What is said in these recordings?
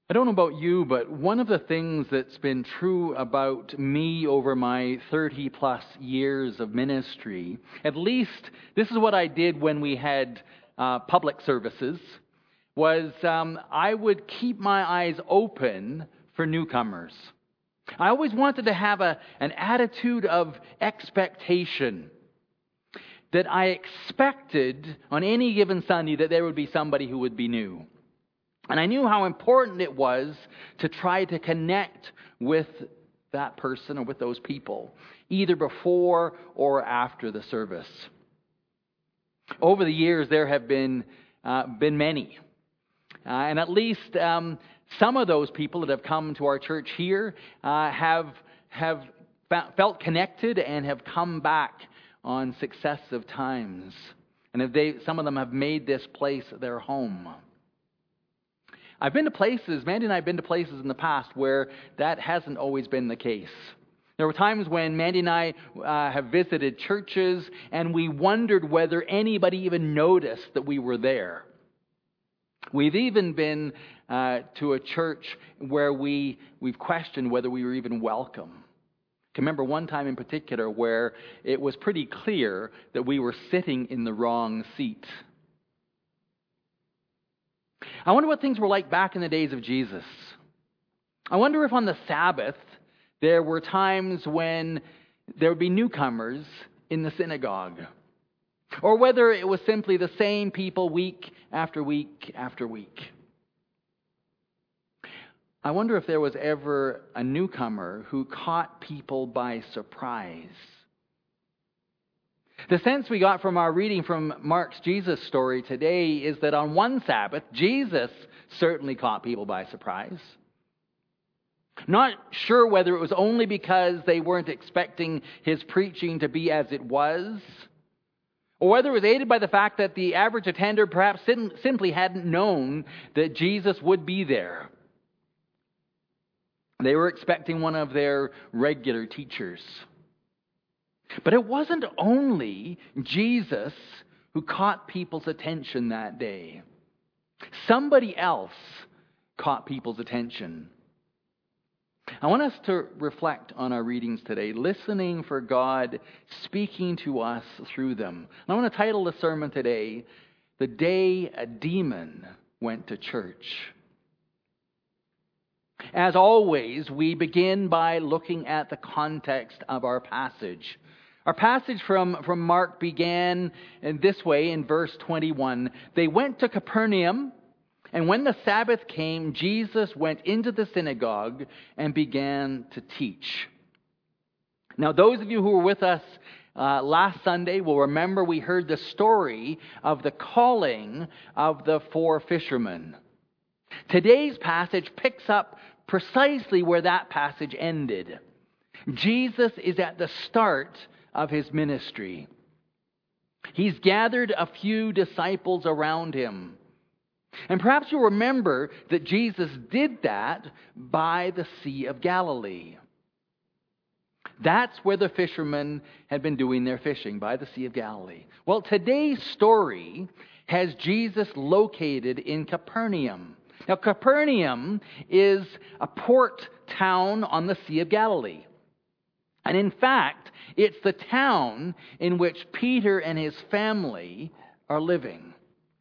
I don't know about you, but one of the things that's been true about me over my 30 plus years of ministry, at least this is what I did when we had public services, was I would keep my eyes open for newcomers. I always wanted to have an attitude of expectation, that I expected on any given Sunday that there would be somebody who would be new. And I knew how important it was to try to connect with that person or with those people, either before or after the service. Over the years, there have been many. And at least some of those people that have come to our church here have felt connected and have come back on successive times. And some of them have made this place their home. I've been to places, Mandy and I have been to places in the past where that hasn't always been the case. There were times when Mandy and I have visited churches and we wondered whether anybody even noticed that we were there. We've even been to a church where we've questioned whether we were even welcome. I can remember one time in particular where it was pretty clear that we were sitting in the wrong seat. I wonder what things were like back in the days of Jesus. I wonder if on the Sabbath there were times when there would be newcomers in the synagogue, or whether it was simply the same people week after week after week. I wonder if there was ever a newcomer who caught people by surprise. The sense we got from our reading from Mark's Jesus story today is that on one Sabbath, Jesus certainly caught people by surprise. Not sure whether it was only because they weren't expecting his preaching to be as it was, or whether it was aided by the fact that the average attender perhaps simply hadn't known that Jesus would be there. They were expecting one of their regular teachers. But it wasn't only Jesus who caught people's attention that day. Somebody else caught people's attention. I want us to reflect on our readings today, listening for God speaking to us through them. And I want to title the sermon today, "The Day a Demon Went to Church." As always, we begin by looking at the context of our passage. Our passage from Mark began in this way in verse 21. They went to Capernaum, and when the Sabbath came, Jesus went into the synagogue and began to teach. Now, those of you who were with us last Sunday will remember we heard the story of the calling of the 4 fishermen. Today's passage picks up precisely where that passage ended. Jesus is at the start of his ministry. He's gathered a few disciples around him. And perhaps you'll remember that Jesus did that by the Sea of Galilee. That's where the fishermen had been doing their fishing, by the Sea of Galilee. Well, today's story has Jesus located in Capernaum. Now, Capernaum is a port town on the Sea of Galilee. And in fact, it's the town in which Peter and his family are living.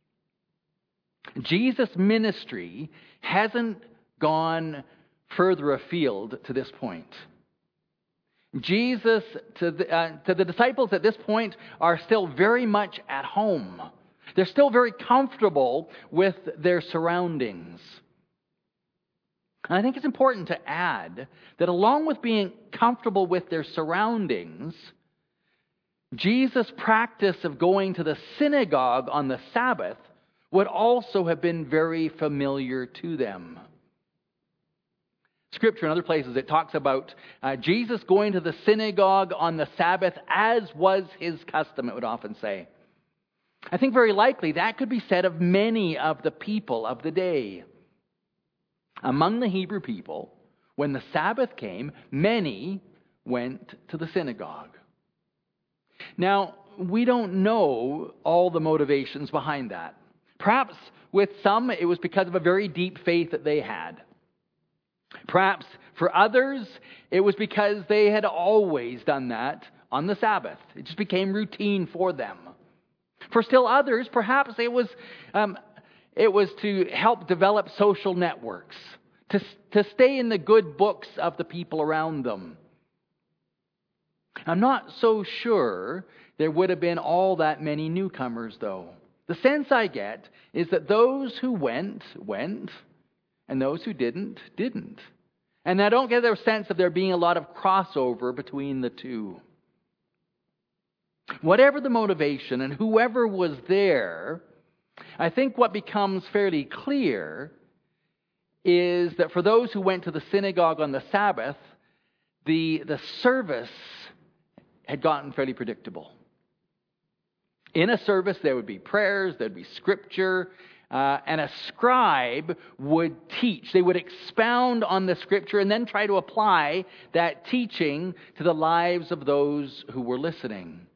Jesus' ministry hasn't gone further afield to this point. Jesus, to the disciples at this point, are still very much at home. They're still very comfortable with their surroundings. And I think it's important to add that along with being comfortable with their surroundings, Jesus' practice of going to the synagogue on the Sabbath would also have been very familiar to them. Scripture in other places, it talks about Jesus going to the synagogue on the Sabbath as was his custom, it would often say. I think very likely that could be said of many of the people of the day. Among the Hebrew people, when the Sabbath came, many went to the synagogue. Now, we don't know all the motivations behind that. Perhaps with some, it was because of a very deep faith that they had. Perhaps for others, it was because they had always done that on the Sabbath. It just became routine for them. For still others, perhaps it was to help develop social networks, to stay in the good books of the people around them. I'm not so sure there would have been all that many newcomers, though. The sense I get is that those who went, and those who didn't. And I don't get a sense of there being a lot of crossover between the two. Whatever the motivation and whoever was there, I think what becomes fairly clear is that for those who went to the synagogue on the Sabbath, the service had gotten fairly predictable. In a service, there would be prayers, there'd be scripture, and a scribe would teach. They would expound on the scripture and then try to apply that teaching to the lives of those who were listening.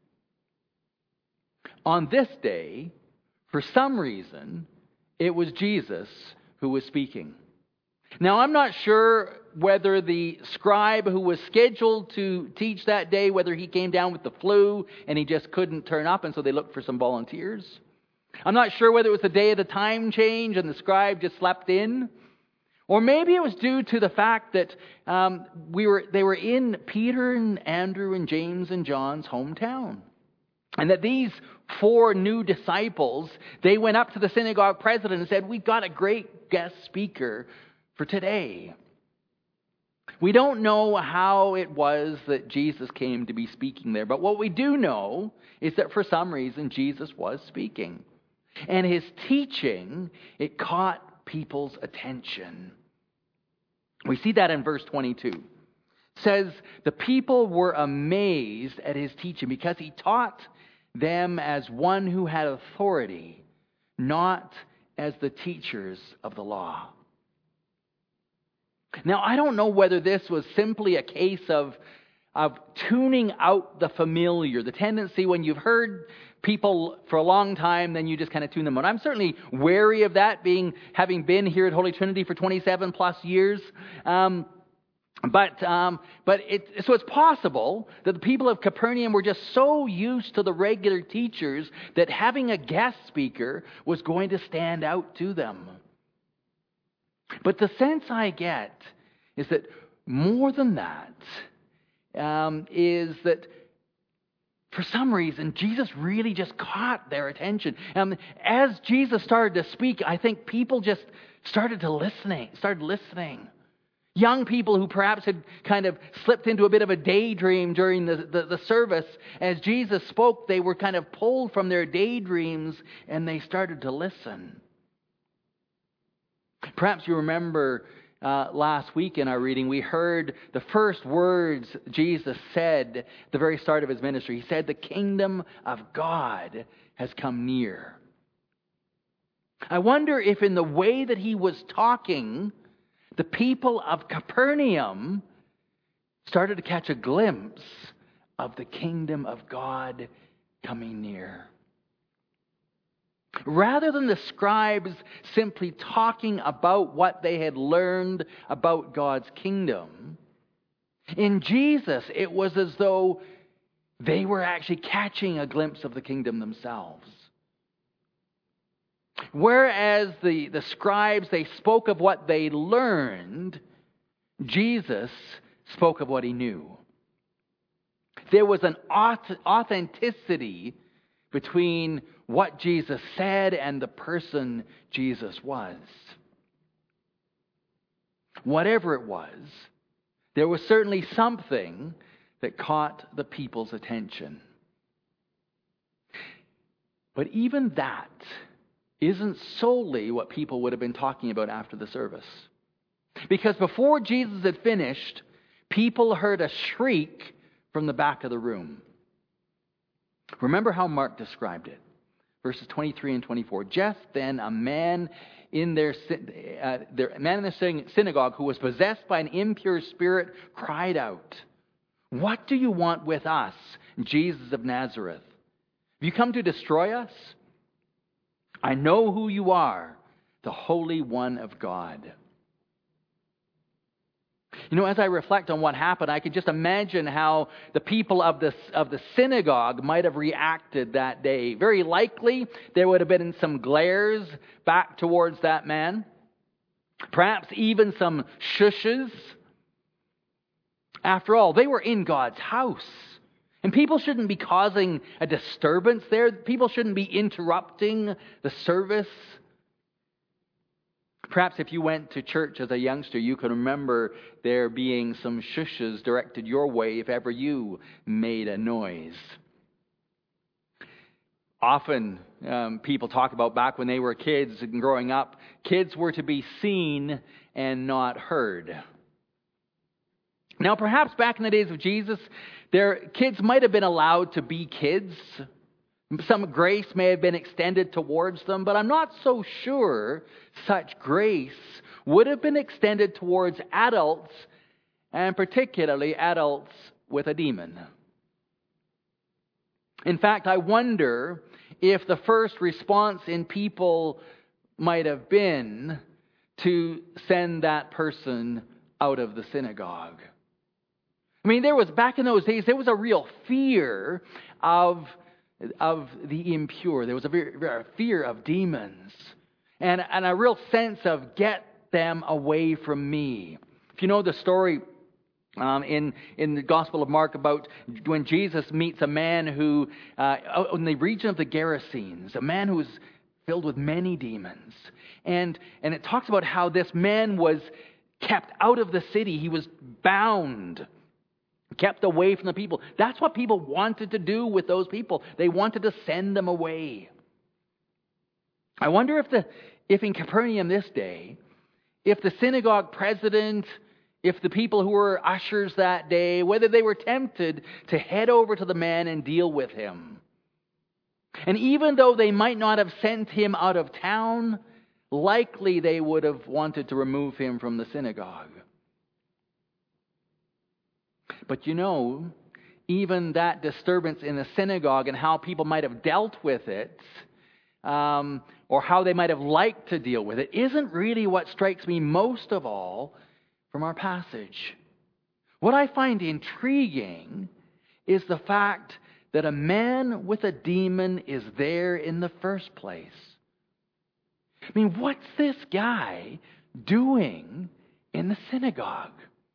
On this day, for some reason, it was Jesus who was speaking. Now, I'm not sure whether the scribe who was scheduled to teach that day, whether he came down with the flu and he just couldn't turn up, and so they looked for some volunteers. I'm not sure whether it was the day of the time change and the scribe just slept in. Or maybe it was due to the fact that they were in Peter and Andrew and James and John's hometown. And that these 4 new disciples, they went up to the synagogue president and said, "We've got a great guest speaker for today." We don't know how it was that Jesus came to be speaking there, but what we do know is that for some reason Jesus was speaking. And his teaching, it caught people's attention. We see that in verse 22. It says, the people were amazed at his teaching because he taught them as one who had authority, not as the teachers of the law. Now, I don't know whether this was simply a case of tuning out the familiar, the tendency when you've heard people for a long time, then you just kind of tune them out. I'm certainly wary of that, having been here at Holy Trinity for 27 plus years. But it's possible that the people of Capernaum were just so used to the regular teachers that having a guest speaker was going to stand out to them. But the sense I get is that more than that, is that for some reason, Jesus really just caught their attention. As Jesus started to speak, I think people just started listening. Young people who perhaps had kind of slipped into a bit of a daydream during the service, as Jesus spoke, they were kind of pulled from their daydreams and they started to listen. Perhaps you remember last week in our reading, we heard the first words Jesus said at the very start of his ministry. He said, "The kingdom of God has come near." I wonder if in the way that he was talking, the people of Capernaum started to catch a glimpse of the kingdom of God coming near. Rather than the scribes simply talking about what they had learned about God's kingdom, in Jesus it was as though they were actually catching a glimpse of the kingdom themselves. Whereas the scribes, they spoke of what they learned, Jesus spoke of what he knew. There was an authenticity between what Jesus said and the person Jesus was. Whatever it was, there was certainly something that caught the people's attention. But even that isn't solely what people would have been talking about after the service. Because before Jesus had finished, people heard a shriek from the back of the room. Remember how Mark described it. Verses 23 and 24. Just then a man in their synagogue who was possessed by an impure spirit cried out, "What do you want with us, Jesus of Nazareth? Have you come to destroy us? I know who you are, the Holy One of God." As I reflect on what happened, I could just imagine how the people of the synagogue might have reacted that day. Very likely, there would have been some glares back towards that man. Perhaps even some shushes. After all, they were in God's house. And people shouldn't be causing a disturbance there. People shouldn't be interrupting the service. Perhaps if you went to church as a youngster, you can remember there being some shushes directed your way if ever you made a noise. Often people talk about back when they were kids and growing up, kids were to be seen and not heard. Now, perhaps back in the days of Jesus, their kids might have been allowed to be kids. Some grace may have been extended towards them, but I'm not so sure such grace would have been extended towards adults, and particularly adults with a demon. In fact, I wonder if the first response in people might have been to send that person out of the synagogue. There was, back in those days, there was a real fear of the impure. There was a fear of demons. And a real sense of, get them away from me. If you know the story in the Gospel of Mark about when Jesus meets a man who, in the region of the Gerasenes, a man who was filled with many demons. And it talks about how this man was kept out of the city. He was bound, kept away from the people. That's what people wanted to do with those people. They wanted to send them away. I wonder if in Capernaum this day, if the synagogue president, if the people who were ushers that day, whether they were tempted to head over to the man and deal with him. And even though they might not have sent him out of town, likely they would have wanted to remove him from the synagogue. But even that disturbance in the synagogue and how people might have dealt with it, or how they might have liked to deal with it, isn't really what strikes me most of all from our passage. What I find intriguing is the fact that a man with a demon is there in the first place. What's this guy doing in the synagogue?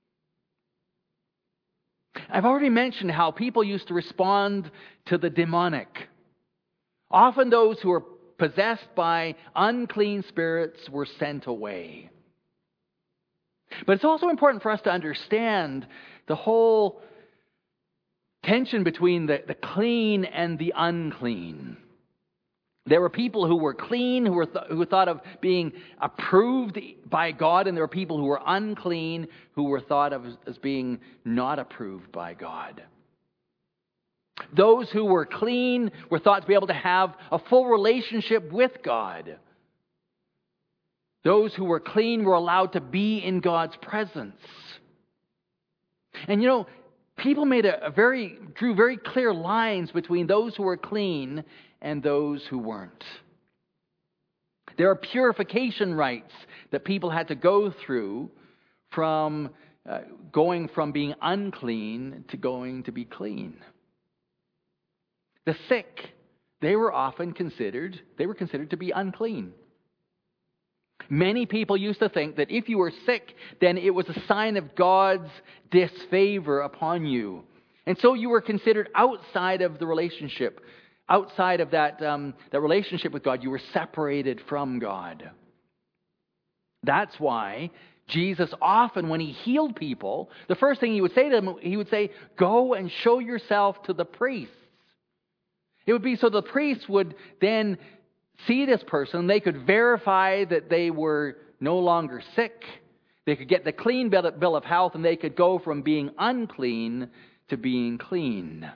I've already mentioned how people used to respond to the demonic. Often those who were possessed by unclean spirits were sent away. But it's also important for us to understand the whole tension between the clean and the unclean. There were people who were clean, who thought of being approved by God, and there were people who were unclean, who were thought of as being not approved by God. Those who were clean were thought to be able to have a full relationship with God. Those who were clean were allowed to be in God's presence. And people drew very clear lines between those who were clean and those who weren't. There are purification rites that people had to go through from going from being unclean to going to be clean. The sick, they were considered to be unclean. Many people used to think that if you were sick, then it was a sign of God's disfavor upon you. And so you were considered outside of the relationship. Outside of that relationship with God, you were separated from God. That's why Jesus often, when he healed people, the first thing he would say to them, he would say, "Go and show yourself to the priests." It would be so the priests would then see this person. They could verify that they were no longer sick. They could get the clean bill of health, and they could go from being unclean to being clean.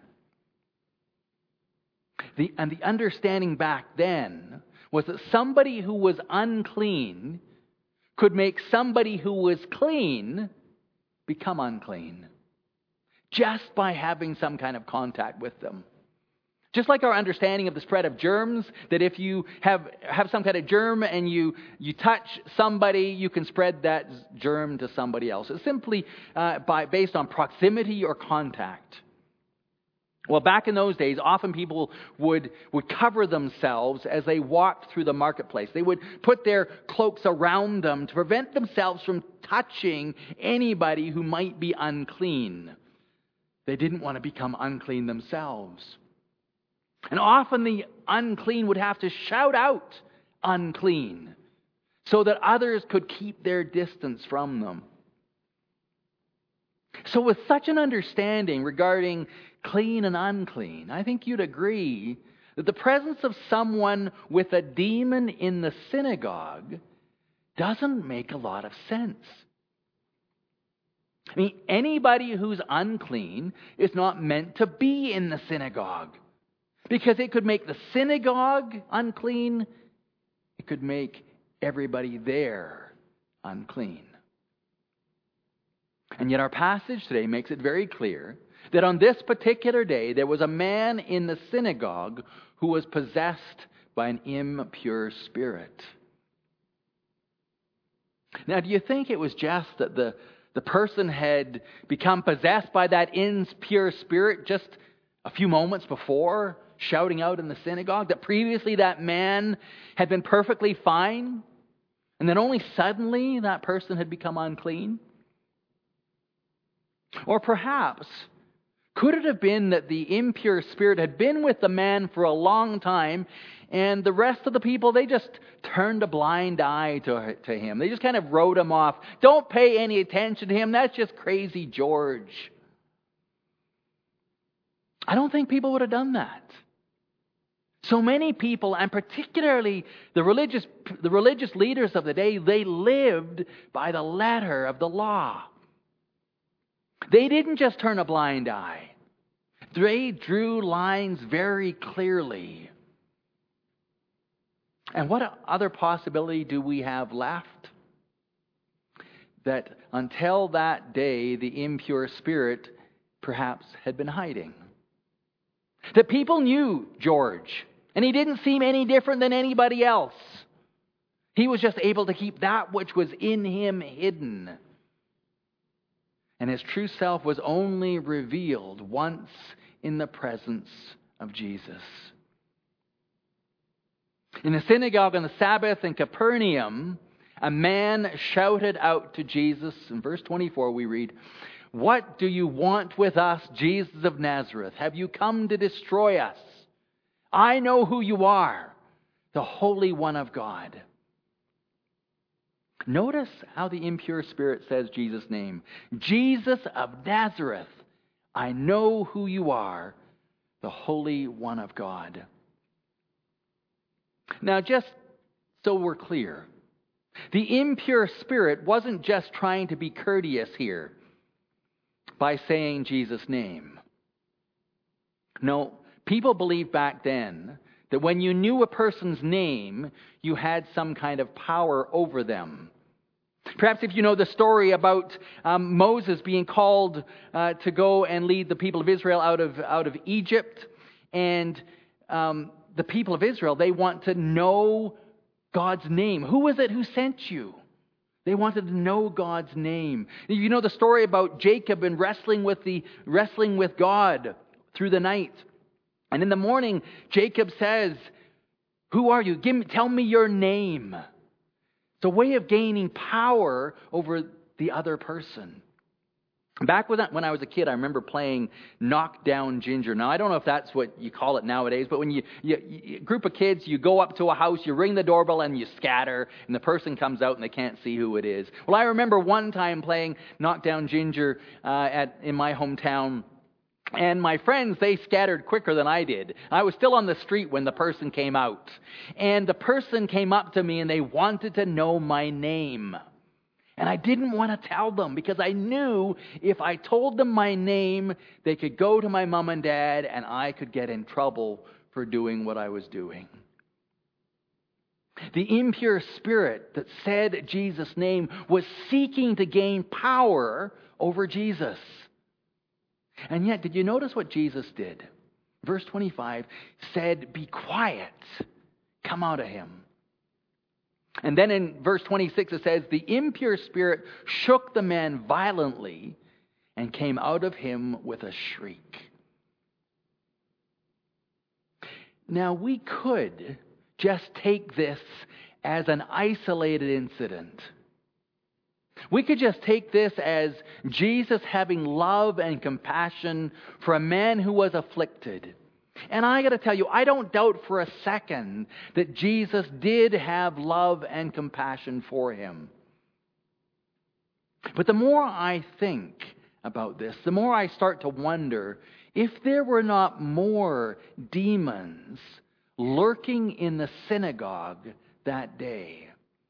The understanding back then was that somebody who was unclean could make somebody who was clean become unclean just by having some kind of contact with them. Just like our understanding of the spread of germs, that if you have some kind of germ and you touch somebody, you can spread that germ to somebody else. It's simply based on proximity or contact. Well, back in those days, often people would cover themselves as they walked through the marketplace. They would put their cloaks around them to prevent themselves from touching anybody who might be unclean. They didn't want to become unclean themselves. And often the unclean would have to shout out, "Unclean," so that others could keep their distance from them. So with such an understanding regarding clean and unclean, I think you'd agree that the presence of someone with a demon in the synagogue doesn't make a lot of sense. I mean, anybody who's unclean is not meant to be in the synagogue, because it could make the synagogue unclean. It could make everybody there unclean. And yet our passage today makes it very clear that on this particular day, there was a man in the synagogue who was possessed by an impure spirit. Now, do you think it was just that the person had become possessed by that impure spirit just a few moments before, shouting out in the synagogue, that previously that man had been perfectly fine, and then only suddenly that person had become unclean? Or perhaps, could it have been that the impure spirit had been with the man for a long time, and the rest of the people, they just turned a blind eye to him? They just kind of wrote him off. Don't pay any attention to him. That's just crazy George. I don't think people would have done that. So many people, and particularly the religious leaders of the day, they lived by the letter of the law. They didn't just turn a blind eye. They drew lines very clearly. And what other possibility do we have left? That until that day, the impure spirit perhaps had been hiding. That people knew George, and he didn't seem any different than anybody else. He was just able to keep that which was in him hidden. And his true self was only revealed once in the presence of Jesus. In the synagogue on the Sabbath in Capernaum, a man shouted out to Jesus. In verse 24 we read, "What do you want with us, Jesus of Nazareth? Have you come to destroy us? I know who you are, the Holy One of God." Notice how the impure spirit says Jesus' name. "Jesus of Nazareth, I know who you are, the Holy One of God." Now, just so we're clear, the impure spirit wasn't just trying to be courteous here by saying Jesus' name. No, people believed back then that when you knew a person's name, you had some kind of power over them. Perhaps if you know the story about Moses being called to go and lead the people of Israel out of Egypt, and the people of Israel, they want to know God's name. Who is it who sent you? They wanted to know God's name. You know the story about Jacob and wrestling with God through the night. And in the morning, Jacob says, "Who are you? Tell me your name." It's a way of gaining power over the other person. Back when I was a kid, I remember playing Knock Down Ginger. Now, I don't know if that's what you call it nowadays, but when a group of kids, you go up to a house, you ring the doorbell, and you scatter, and the person comes out and they can't see who it is. Well, I remember one time playing Knock Down Ginger in my hometown. And my friends, they scattered quicker than I did. I was still on the street when the person came out. And the person came up to me and they wanted to know my name. And I didn't want to tell them because I knew if I told them my name, they could go to my mom and dad and I could get in trouble for doing what I was doing. The impure spirit that said Jesus' name was seeking to gain power over Jesus. And yet, did you notice what Jesus did? verse 25, said, "Be quiet, come out of him." And then in verse 26 it says, "The impure spirit shook the man violently and came out of him with a shriek." Now we could just take this as an isolated incident. We could just take this as Jesus having love and compassion for a man who was afflicted. And I got to tell you, I don't doubt for a second that Jesus did have love and compassion for him. But the more I think about this, the more I start to wonder if there were not more demons lurking in the synagogue that day.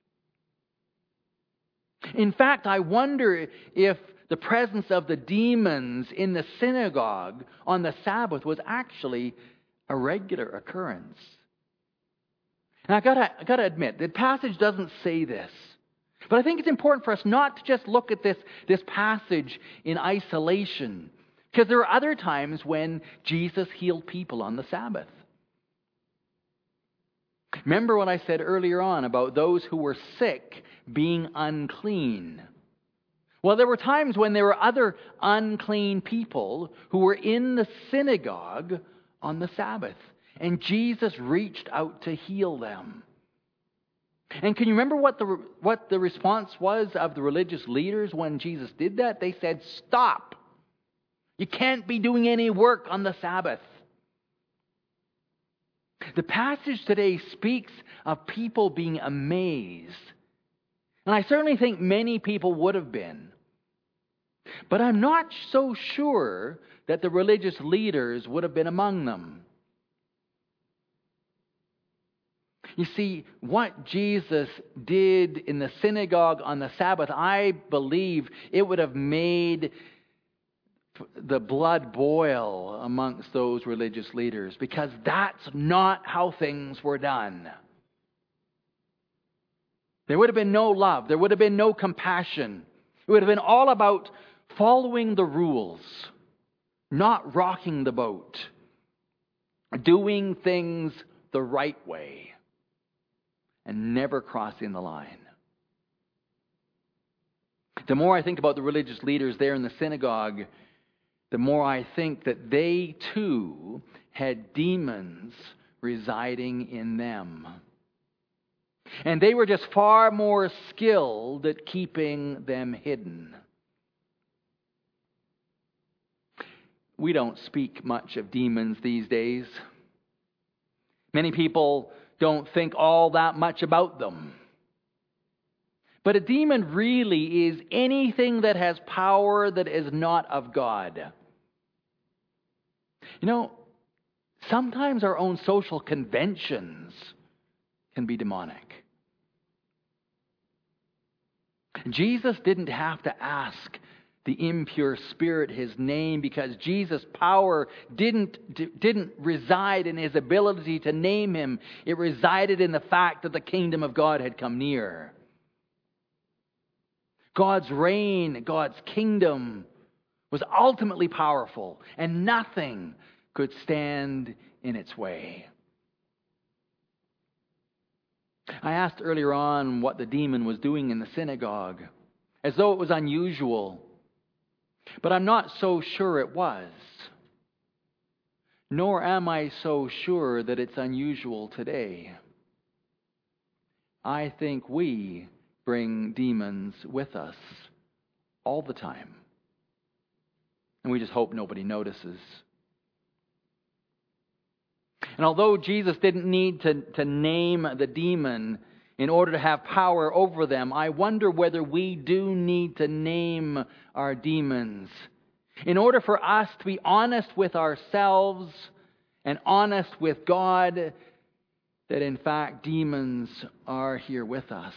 In fact, I wonder if the presence of the demons in the synagogue on the Sabbath was actually a regular occurrence. And I gotta admit, the passage doesn't say this. But I think it's important for us not to just look at this passage in isolation. Because there are other times when Jesus healed people on the Sabbath. Remember what I said earlier on about those who were sick being unclean. Well, there were times when there were other unclean people who were in the synagogue on the Sabbath, and Jesus reached out to heal them. And can you remember what the response was of the religious leaders when Jesus did that? They said, "Stop! You can't be doing any work on the Sabbath." The passage today speaks of people being amazed. And I certainly think many people would have been. But I'm not so sure that the religious leaders would have been among them. You see, what Jesus did in the synagogue on the Sabbath, I believe it would have made the blood boil amongst those religious leaders, because that's not how things were done. There would have been no love. There would have been no compassion. It would have been all about following the rules, not rocking the boat, doing things the right way, and never crossing the line. The more I think about the religious leaders there in the synagogue, the more I think that they too had demons residing in them. And they were just far more skilled at keeping them hidden. We don't speak much of demons these days. Many people don't think all that much about them. But a demon really is anything that has power that is not of God. You know, sometimes our own social conventions can be demonic. Jesus didn't have to ask the impure spirit his name, because Jesus' power didn't reside in his ability to name him. It resided in the fact that the kingdom of God had come near. God's reign, God's kingdom was ultimately powerful, and nothing could stand in its way. I asked earlier on what the demon was doing in the synagogue, as though it was unusual. But I'm not so sure it was. Nor am I so sure that it's unusual today. I think we bring demons with us all the time. And we just hope nobody notices. And although Jesus didn't need to name the demon in order to have power over them, I wonder whether we do need to name our demons in order for us to be honest with ourselves and honest with God that in fact demons are here with us.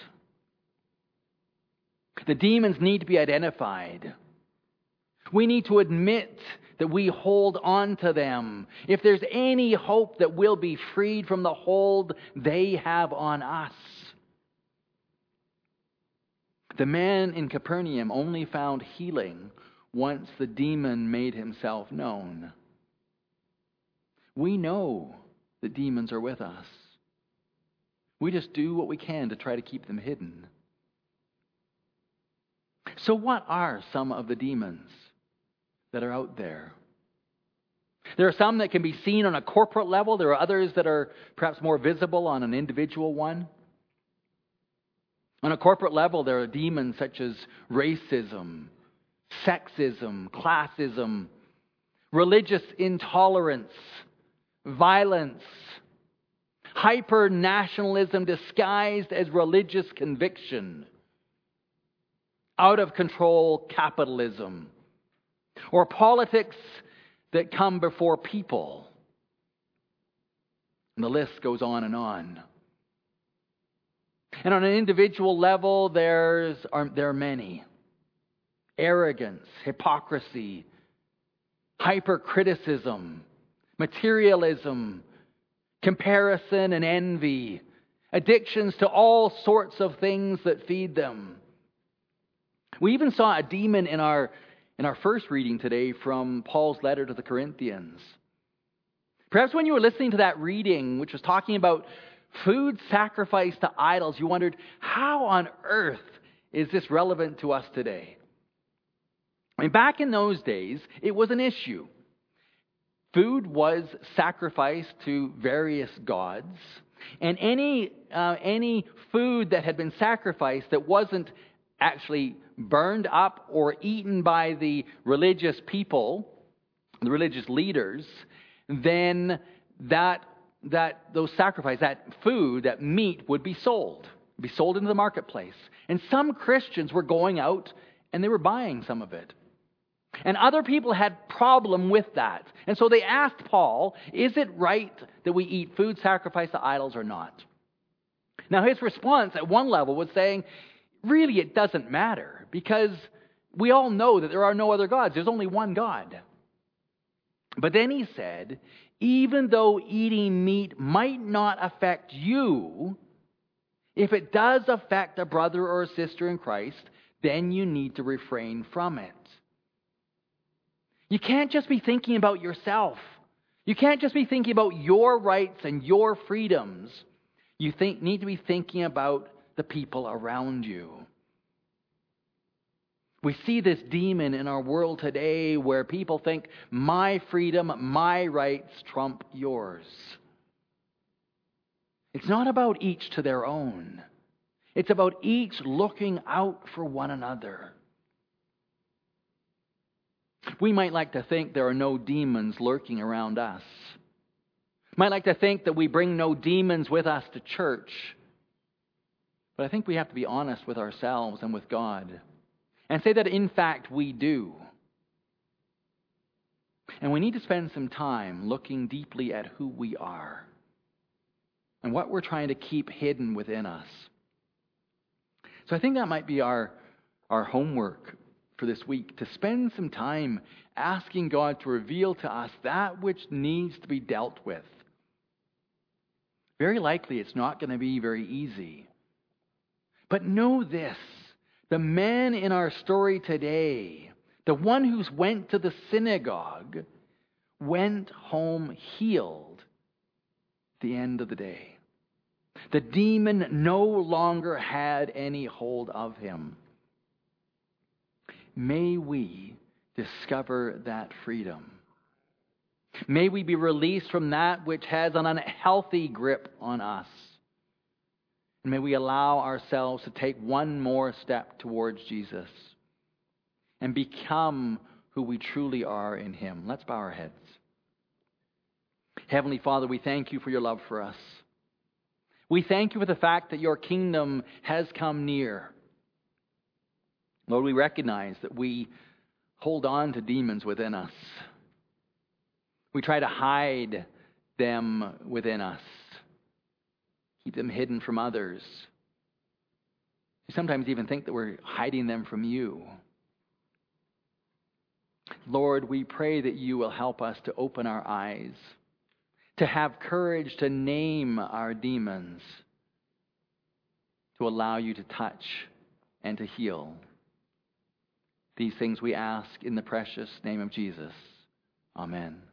The demons need to be identified. We need to admit that we hold on to them. If there's any hope that we'll be freed from the hold they have on us. The man in Capernaum only found healing once the demon made himself known. We know that demons are with us. We just do what we can to try to keep them hidden. So what are some of the demons that are out there? There are some that can be seen on a corporate level. There are others that are perhaps more visible on an individual one. On a corporate level, there are demons such as racism, sexism, classism, religious intolerance, violence, hyper-nationalism disguised as religious conviction, out-of-control capitalism, or politics that come before people. And the list goes on and on. And on an individual level, there are many. Arrogance, hypocrisy, hypercriticism, materialism, comparison and envy, addictions to all sorts of things that feed them. We even saw a demon in our first reading today from Paul's letter to the Corinthians. Perhaps when you were listening to that reading, which was talking about food sacrificed to idols, you wondered, how on earth is this relevant to us today? I mean, back in those days, it was an issue. Food was sacrificed to various gods, and any food that had been sacrificed that wasn't actually burned up or eaten by the religious people, the religious leaders, then that food, that meat would be sold. Be sold into the marketplace. And some Christians were going out and they were buying some of it. And other people had problem with that. And so they asked Paul, is it right that we eat food sacrificed to idols or not? Now his response at one level was saying, really it doesn't matter, because we all know that there are no other gods. There's only one God. But then he said, even though eating meat might not affect you, if it does affect a brother or a sister in Christ, then you need to refrain from it. You can't just be thinking about yourself. You can't just be thinking about your rights and your freedoms. You need to be thinking about the people around you. We see this demon in our world today where people think my freedom, my rights trump yours. It's not about each to their own. It's about each looking out for one another. We might like to think there are no demons lurking around us. Might like to think that we bring no demons with us to church. But I think we have to be honest with ourselves and with God and say that in fact we do. And we need to spend some time looking deeply at who we are and what we're trying to keep hidden within us. So I think that might be our homework for this week, to spend some time asking God to reveal to us that which needs to be dealt with. Very likely it's not going to be very easy. But know this, the man in our story today, the one who went to the synagogue, went home healed at the end of the day. The demon no longer had any hold of him. May we discover that freedom. May we be released from that which has an unhealthy grip on us. And may we allow ourselves to take one more step towards Jesus and become who we truly are in Him. Let's bow our heads. Heavenly Father, we thank you for your love for us. We thank you for the fact that your kingdom has come near. Lord, we recognize that we hold on to demons within us. We try to hide them within us, keep them hidden from others. We sometimes even think that we're hiding them from you. Lord, we pray that you will help us to open our eyes, to have courage to name our demons, to allow you to touch and to heal. These things we ask in the precious name of Jesus. Amen.